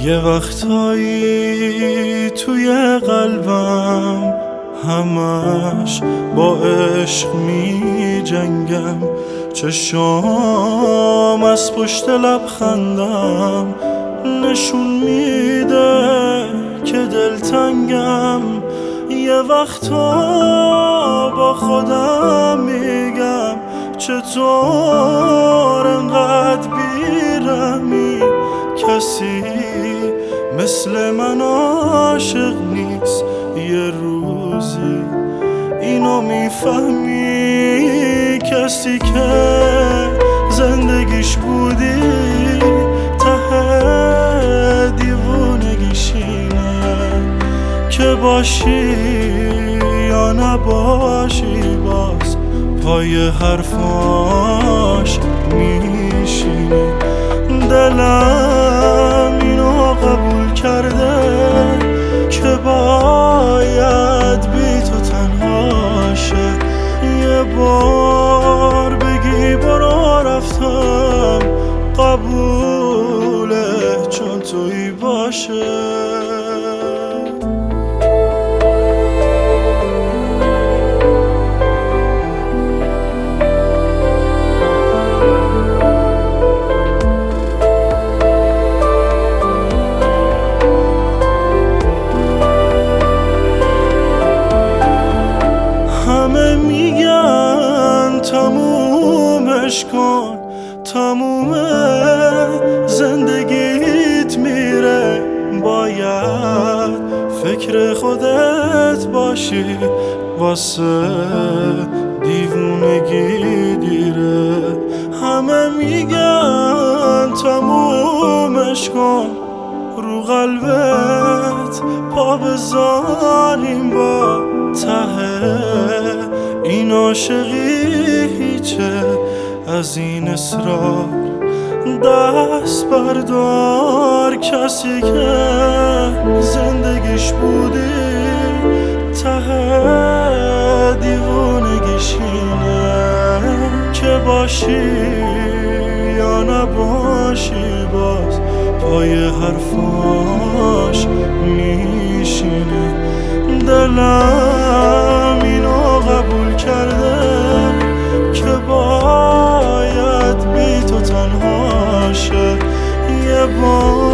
یه وقتایی توی قلبم همش با عشق می جنگم، چشام از پشت لبخندم نشون میده که دلتنگم. یه وقتا با خودم میگم چطور انقدر بیرحمی، کسی مثل من عاشق نیست. یه روزی اینو میفهمی، کسی که زندگیش بودی ته دیوونگیش اینه که باشی یا نباشی باز پای حرفاش میشینی. دلم اینو قبول کرده که باید بی تو تنها شه. یه بار بگی برو رفتم قبوله، چون تویی باشه. همه میگن تمومش کن، تموم زندگیت میره، باید فکر خودت باشی، واسه دیوونگی دیره. همه میگن تمومش کن، رو قلبت پا بذاریم با ته این عاشقی هیچه از این اصرار. دست بردار، کسی که زندگیش بودی ته دیوونگیش اینه که باشی یا نباشی باز پای حرفاش میشینه. دلم اینو قبول کرده که باید بی تو تنها شه. یه بار